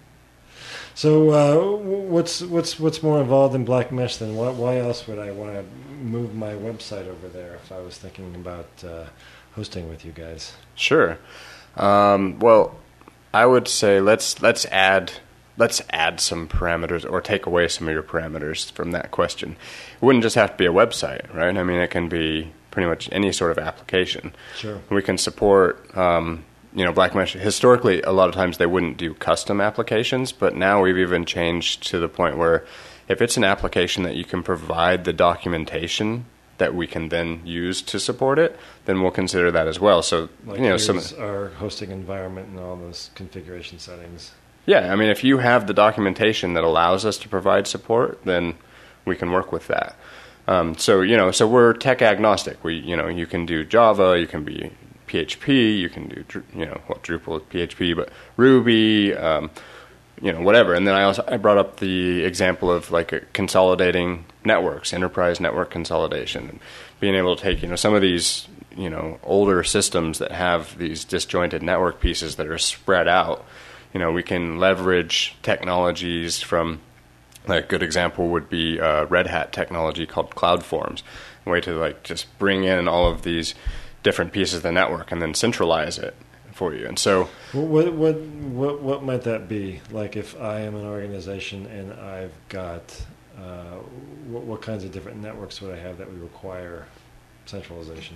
So uh, what's what's what's more involved in Black Mesh than why, why else would I want to move my website over there if I was thinking about uh, hosting with you guys? Sure. Um, well, I would say let's let's add. Let's add some parameters or take away some of your parameters from that question. It wouldn't just have to be a website, right? I mean, it can be pretty much any sort of application. Sure. We can support, um, you know, Black Mesh. Historically, a lot of times they wouldn't do custom applications, but now we've even changed to the point where if it's an application that you can provide the documentation that we can then use to support it, then we'll consider that as well. So, like you know, here's some our hosting environment and all those configuration settings. Yeah, I mean, if you have the documentation that allows us to provide support, then we can work with that. Um, so, you know, so we're tech agnostic. We, you know, you can do Java, you can be P H P, you can do, you know, well, Drupal is P H P, but Ruby, um, you know, whatever. And then I also I brought up the example of like a consolidating networks, enterprise network consolidation, and being able to take, you know, some of these, you know, older systems that have these disjointed network pieces that are spread out. You know, we can leverage technologies from, like a good example would be uh, Red Hat technology called CloudForms, a way to like just bring in all of these different pieces of the network and then centralize it for you. And so, what what what what might that be? Like if I am an organization and I've got uh, what, what kinds of different networks would I have that would require centralization?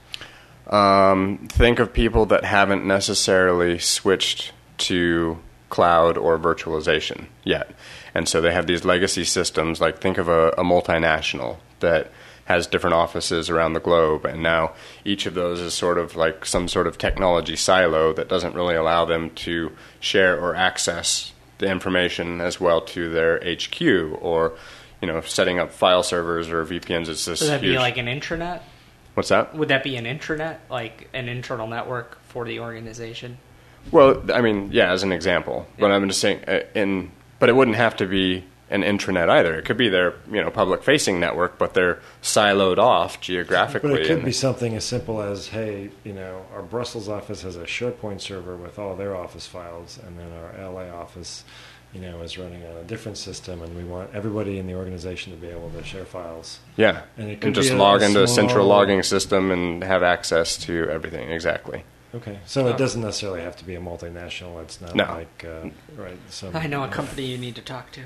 Um, think of people that haven't necessarily switched to cloud or virtualization yet. And so they have these legacy systems, like think of a, a multinational that has different offices around the globe, and now each of those is sort of like some sort of technology silo that doesn't really allow them to share or access the information as well to their H Q, or, you know, setting up file servers or V P Ns. It's this Would that huge... be like an intranet? What's that? Would that be an intranet, like an internal network for the organization? Well, I mean, yeah, as an example, yeah. But I'm just saying, uh, in but it wouldn't have to be an intranet either. It could be their, you know, public-facing network, but they're siloed off geographically. But it could and, be something as simple as, hey, you know, our Brussels office has a SharePoint server with all their office files, and then our L A office, you know, is running on a different system, and we want everybody in the organization to be able to share files. Yeah, and, it could and just be a, log a into a small... central logging system and have access to everything. Exactly. Okay, so it doesn't necessarily have to be a multinational. It's not no. like uh, right. Some, I know a uh, company you need to talk to.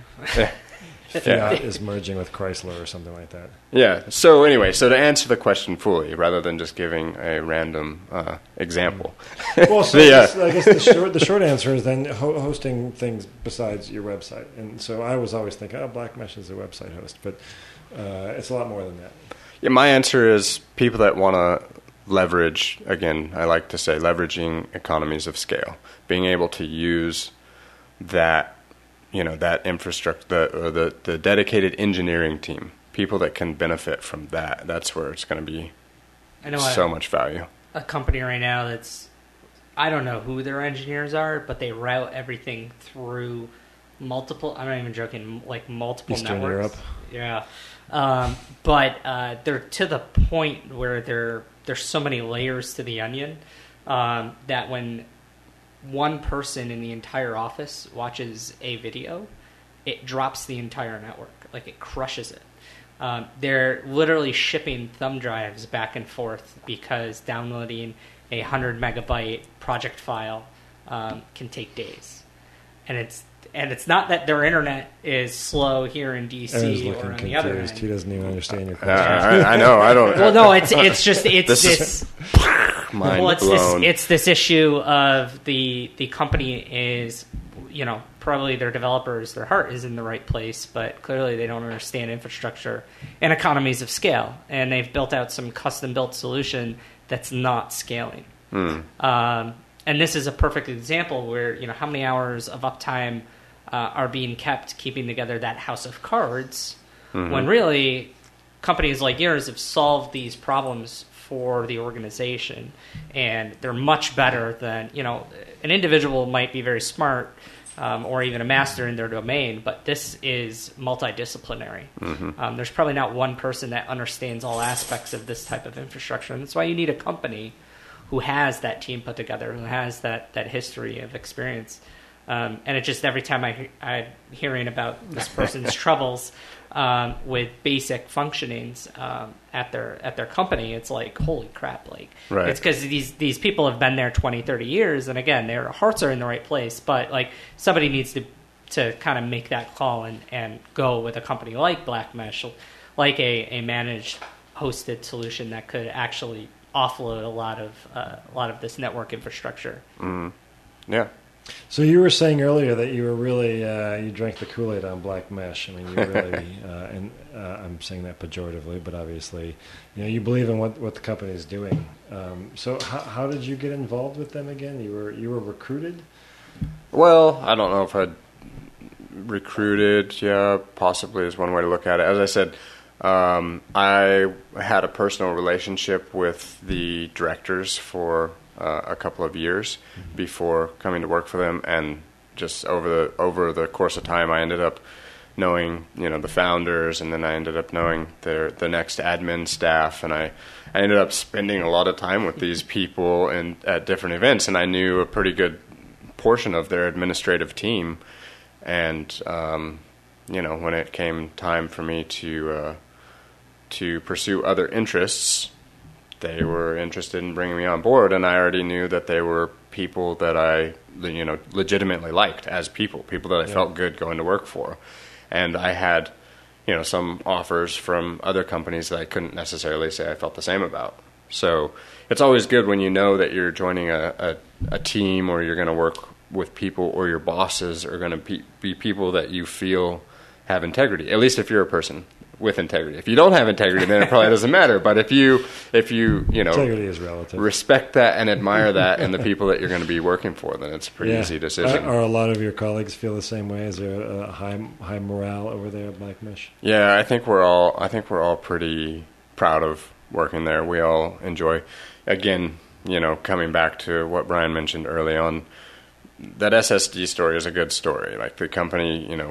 Fiat yeah. is merging with Chrysler or something like that. Yeah. So anyway, so to answer the question fully, rather than just giving a random uh, example. Well, so the, I uh, guess, I guess the short the short answer is then ho- hosting things besides your website. And so I was always thinking, oh, Black Mesh is a website host, but uh, it's a lot more than that. Yeah, my answer is people that want to leverage, again, I like to say leveraging economies of scale, being able to use that, you know, that infrastructure, the, or the, the dedicated engineering team, people that can benefit from that. That's where it's going to be I know so a, much value. A company right now that's, I don't know who their engineers are, but they route everything through multiple, I'm not even joking, like multiple Eastern networks. Europe. Yeah. Um, but uh, they're to the point where they're, there's so many layers to the onion um, that when one person in the entire office watches a video, it drops the entire network. Like, it crushes it. Um, they're literally shipping thumb drives back and forth because downloading a one hundred megabyte project file um, can take days. And it's and it's not that their internet is slow here in D C or on the other end. He doesn't even understand your Uh, question. I, I know. I don't. Well, no, it's it's just it's This this. is- Mind well, it's blown. this it's this issue of the the company is, you know, probably their developers, their heart is in the right place, but clearly they don't understand infrastructure and economies of scale, and they've built out some custom built solution that's not scaling. Hmm. Um, and this is a perfect example where, you know, how many hours of uptime uh, are being kept keeping together that house of cards, Mm-hmm. when really companies like yours have solved these problems for the organization, and they're much better than, you know, an individual might be very smart um, or even a master in their domain, but this is multidisciplinary. Mm-hmm. Um, there's probably not one person that understands all aspects of this type of infrastructure, and that's why you need a company who has that team put together, who has that, that history of experience. Um, and it just, every time I, I'm hearing about this person's troubles um, with basic functionings um, at their at their company, it's like, holy crap. Like, Right. It's because these, these people have been there twenty, thirty years, and again, their hearts are in the right place, but like somebody needs to to kind of make that call and, and go with a company like Black Mesh, like a, a managed hosted solution that could actually offload a lot of uh, a lot of this network infrastructure. Mm. Yeah. So you were saying earlier that you were really uh, you drank the Kool-Aid on Black Mesh. I mean, you really, uh, and uh, I'm saying that pejoratively, but obviously, you know, you believe in what, what the company is doing. Um, so how, how did you get involved with them again? You were you were recruited? Well, I don't know if I'd recruited. Yeah, possibly is one way to look at it. As I said, um, I had a personal relationship with the directors for uh, a couple of years mm-hmm. before coming to work for them, and just over the over the course of time, I ended up knowing, you know, the founders, and then I ended up knowing their the next admin staff, and I, I ended up spending a lot of time with these people and at different events, and I knew a pretty good portion of their administrative team. And um, you know, when it came time for me to uh, to pursue other interests, they were interested in bringing me on board, and I already knew that they were people that I, you know, legitimately liked as people, people that I yeah. felt good going to work for. And I had, you know, some offers from other companies that I couldn't necessarily say I felt the same about. So it's always good when you know that you're joining a, a, a team, or you're going to work with people, or your bosses are going to be, be people that you feel have integrity, at least if you're a person with integrity. If you don't have integrity, then it probably doesn't matter. But if you, if you, you know, integrity is relative. Respect that and admire that in the people that you're going to be working for, then it's a pretty yeah. easy decision. Are, are a lot of your colleagues feel the same way? Is there a high high morale over there at Black Mesh? Yeah, I think we're all. I think we're all pretty proud of working there. We all enjoy. Again, you know, coming back to what Brian mentioned early on, that S S D story is a good story. Like, the company, you know,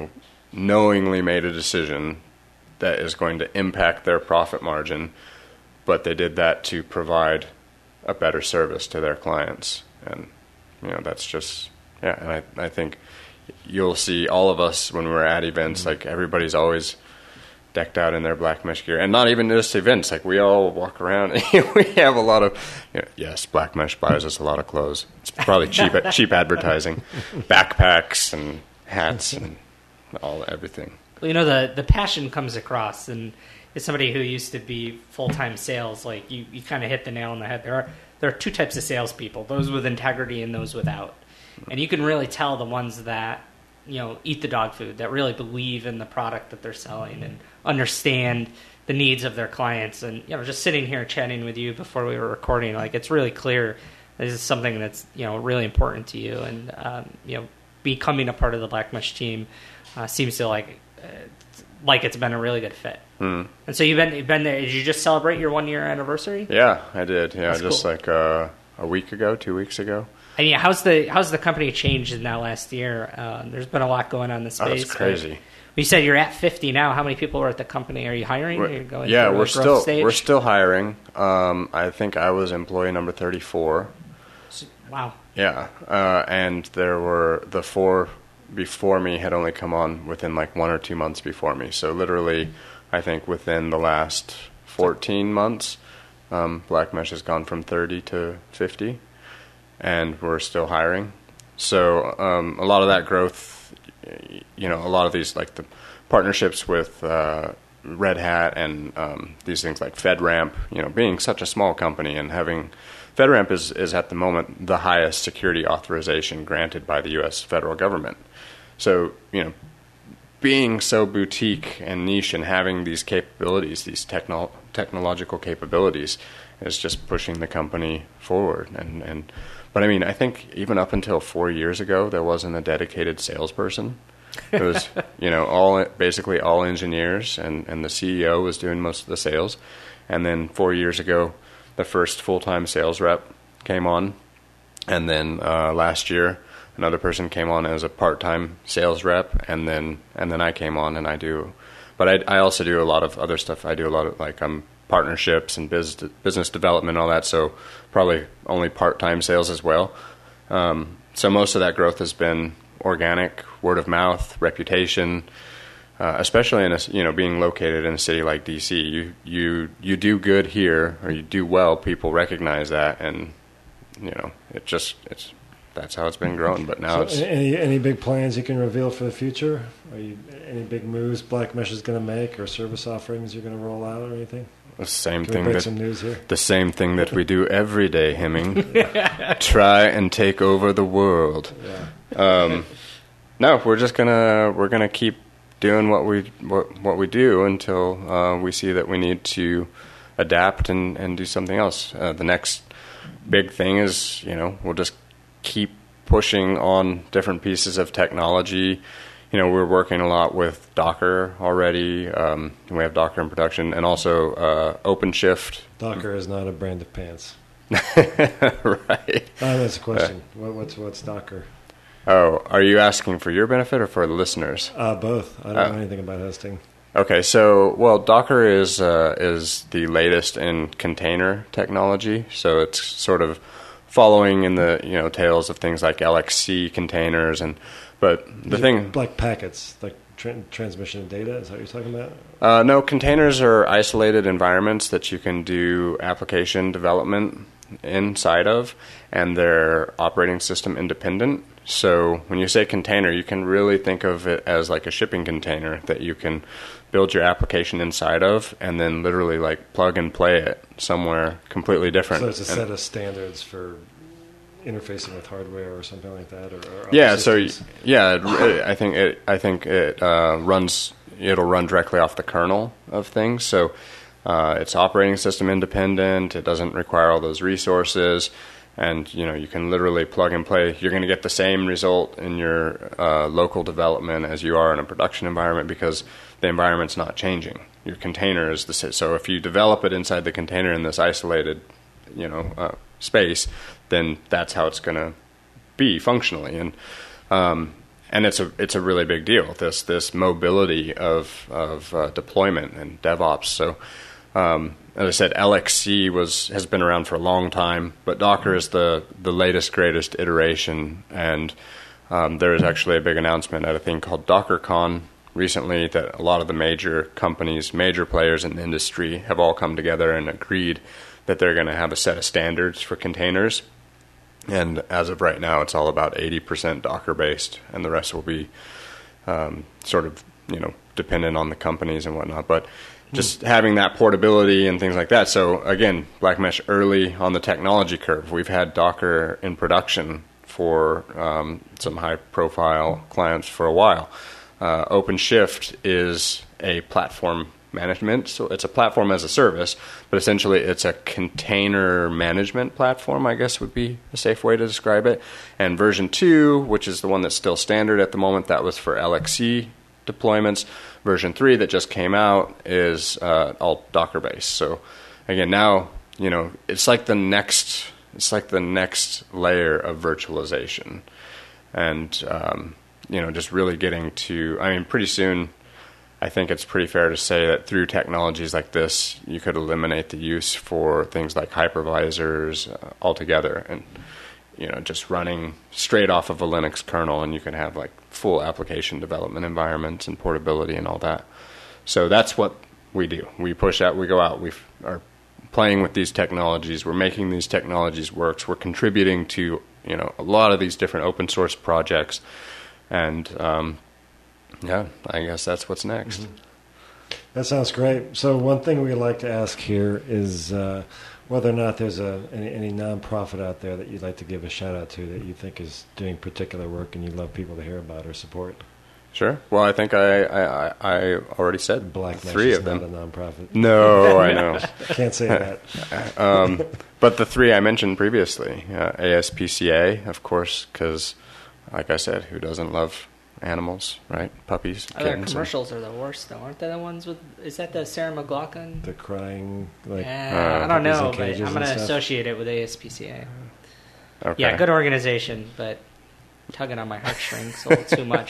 knowingly made a decision that is going to impact their profit margin, but they did that to provide a better service to their clients. And, you know, that's just, yeah, and I, I think you'll see all of us when we're at events, mm-hmm. like everybody's always decked out in their black mesh gear. And not even just events, like we all walk around and we have a lot of, you know, yes, black mesh buys us a lot of clothes. It's probably cheap cheap advertising. Backpacks and hats and all everything. Well, you know, the, the passion comes across, and as somebody who used to be full-time sales, like you, you kind of hit the nail on the head. There are there are two types of salespeople, those with integrity and those without. And you can really tell the ones that, you know, eat the dog food, that really believe in the product that they're selling and understand the needs of their clients. And, you know, just sitting here chatting with you before we were recording, like, it's really clear this is something that's, you know, really important to you. And, um, you know, becoming a part of the Black Mesh team uh, seems to, like, uh, like it's been a really good fit. Mm. And so you've been, you've been there. Did you just celebrate your one-year anniversary? Yeah, I did. Yeah, That's just cool. like uh, a week ago, two weeks ago. And yeah, how's the how's the company changed in that last year? Uh, there's been a lot going on in the space. Oh, it's crazy. Like, you said you're at fifty now. How many people are at the company? Are you hiring? Are you going yeah, through we're a growth still stage? we're still hiring. Um, I think I was employee number thirty-four. Wow. Yeah, uh, and there were the four before me had only come on within like one or two months before me. So literally, I think within the last fourteen months, um, Black Mesh has gone from thirty to fifty. And we're still hiring. So um, a lot of that growth, you know, a lot of these, like the partnerships with uh, Red Hat and um, these things like FedRAMP, you know, being such a small company and having, FedRAMP is, is at the moment the highest security authorization granted by the U S federal government. So, you know, being so boutique and niche and having these capabilities, these techno- technological capabilities, is just pushing the company forward. And, and But I mean, I think even up until four years ago, there wasn't a dedicated salesperson. It was, you know, all basically all engineers, and, and the C E O was doing most of the sales. And then four years ago, the first full-time sales rep came on. And then uh, last year, another person came on as a part-time sales rep, and then and then I came on and I do. But I, I also do a lot of other stuff. I do a lot of, like, I'm partnerships and business business development and all that, so probably only part-time sales as well. Um, so most of that growth has been organic, word of mouth, reputation, uh, especially in a, you know, being located in a city like D C. You you you do good here, or you do well, people recognize that, and you know, it just it's that's how it's been growing. But now so it's any any big plans you can reveal for the future? Are you any big moves Black Mesh is going to make, or service offerings you're going to roll out, or anything? The same Can thing we break that some news here? the same thing that we do every day, Hemming. Try and take over the world. Yeah. Um, no, we're just gonna we're gonna keep doing what we what what we do until uh, we see that we need to adapt and, and do something else. Uh, the next big thing is, you know, we'll just keep pushing on different pieces of technology. You know, we're working a lot with Docker already. Um, we have Docker in production, and also uh, OpenShift. Docker is not a brand of pants. Right. Oh, that's a question. Uh, what, what's what's Docker? Oh, are you asking for your benefit or for the listeners? Uh, both. I don't uh, know anything about hosting. Okay, so well, Docker is uh, is the latest in container technology. So it's sort of following in the you know tails of things like L X C containers and. But the Is thing, like packets, like tra- transmission of data, is that what you're talking about? Uh, no, containers are isolated environments that you can do application development inside of, and they're operating system independent. So when you say container, you can really think of it as like a shipping container that you can build your application inside of, and then literally like plug and play it somewhere completely different. So it's a and, set of standards for interfacing with hardware or something like that, or, or yeah. systems? So yeah, it, I think it. I think it uh, runs. It'll run directly off the kernel of things. So uh, it's operating system independent. It doesn't require all those resources, and you know you can literally plug and play. You're going to get the same result in your uh, local development as you are in a production environment because the environment's not changing. Your container is the same. So if you develop it inside the container in this isolated, you know, uh, space, then that's how it's going to be functionally. And um, and it's a it's a really big deal. This this mobility of of uh, deployment and DevOps. So, um, as I said, L X C was has been around for a long time, but Docker is the the latest greatest iteration. And um, there is actually a big announcement at a thing called DockerCon recently that a lot of the major companies, major players in the industry, have all come together and agreed that they're going to have a set of standards for containers. And as of right now, it's all about eighty percent Docker-based, and the rest will be um, sort of, you know, dependent on the companies and whatnot. But just mm. having that portability and things like that. So, again, Black Mesh early on the technology curve. We've had Docker in production for um, some high-profile clients for a while. Uh, OpenShift is a platform management, so it's a platform as a service, but essentially it's a container management platform, I guess would be a safe way to describe it. And version two, which is the one that's still standard at the moment, that was for L X C deployments. Version three that just came out is uh, all Docker-based. So again, now, you know, it's like the next, it's like the next layer of virtualization, and um, you know, just really getting to, I mean, pretty soon, I think it's pretty fair to say that through technologies like this, you could eliminate the use for things like hypervisors uh, altogether, and you know, just running straight off of a Linux kernel, and you can have like full application development environments and portability and all that. So that's what we do. We push out, we go out, we are playing with these technologies, we're making these technologies work, we're contributing to, you know, a lot of these different open source projects, and um, yeah, I guess that's what's next. Mm-hmm. That sounds great. So one thing we like to ask here is uh, whether or not there's a any, any nonprofit out there that you'd like to give a shout out to that you think is doing particular work and you'd love people to hear about or support. Sure. Well, I think I I, I already said Black three Mesh of them. Is not a nonprofit. No, I know. Can't say that. um, but the three I mentioned previously, uh, A S P C A, of course, because, like I said, who doesn't love animals, right? Puppies, Other kittens. commercials are the worst, though, aren't they? The ones with, is that the Sarah McLachlan? The crying, like Yeah, uh, I don't know, puppies in but cages I'm and going to stuff? associate it with A S P C A. Okay. Yeah, good organization, but tugging on my heartstrings a little too much.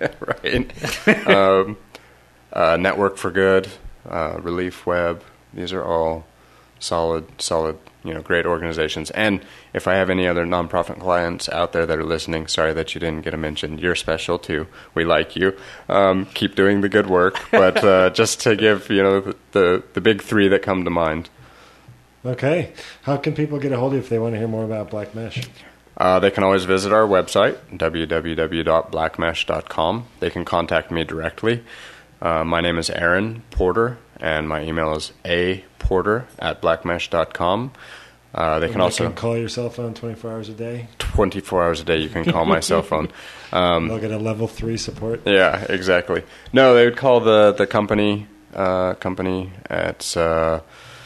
Right. um, uh, Network for Good, uh, Relief Web. These are all solid, solid, you know, great organizations. And if I have any other nonprofit clients out there that are listening, sorry that you didn't get a mention. You're special too. We like you. Um, keep doing the good work. But uh, just to give, you know, the, the the big three that come to mind. Okay. How can people get a hold of you if they want to hear more about Black Mesh? Uh, they can always visit our website, w w w dot black mesh dot com. They can contact me directly. Uh, my name is Aaron Porter, and my email is a porter at black mesh dot com. Uh, they and can you also... can call your cell phone twenty-four hours a day? twenty-four hours a day you can call my cell phone. Um, They'll get a level three support? yeah, exactly. No, they would call the, the company uh, company at uh,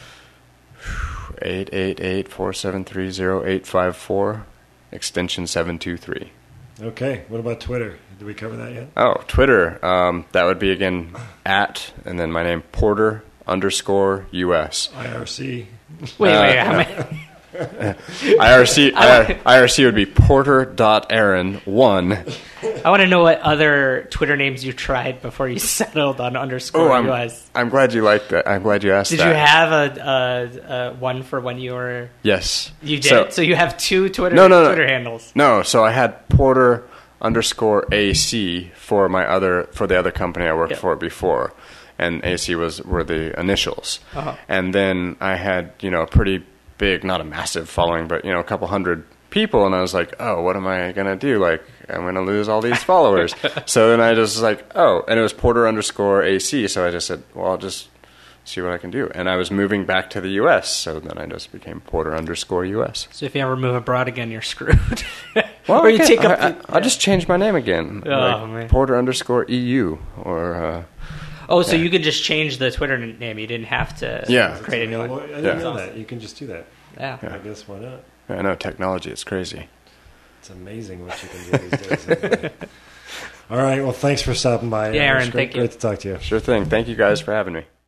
eight eight eight, four seven three, zero eight five four. Extension seven two three. Okay. What about Twitter? Did we cover that yet? Oh, Twitter. Um, that would be, again, at, and then my name, Porter underscore U S. I R C. Wait, Uh, wait, how many? I R C, I R C would be porter dot aaron one. I want to know what other Twitter names you tried before you settled on underscore Oh, I'm, U S. I'm glad you liked that. I'm glad you asked Did that. you have a, a, a one for when you were... Yes. You did? So, So, you have two Twitter No, no, no. Twitter handles. no, so I had Porter underscore A C for my other, for the other company I worked Yep. for before. And A C was, were the initials. Uh-huh. And then I had, you know, a pretty big, not a massive following, but, you know, a couple hundred people. And I was like, oh, what am I going to do? Like, I'm going to lose all these followers. So then I just was like, oh, and it was Porter underscore A C. So I just said, well, I'll just see what I can do. And I was moving back to the U S. So then I just became Porter underscore U S. So if you ever move abroad again, you're screwed. Well, or you okay. take up... I, the- I, I'll just change my name again. Oh, like man. Porter underscore E U or... Uh, Oh, so Yeah. you could just change the Twitter name. You didn't have to Yeah. create a new Well, one. I didn't Yeah. know that. You can just do that. Yeah. I guess why not? I know, technology, it's crazy. It's amazing what you can do these days. Anyway. All right. Well, thanks for stopping by. Yeah, It was Aaron, great, thank you. Great to talk to you. Sure thing. Thank you guys for having me.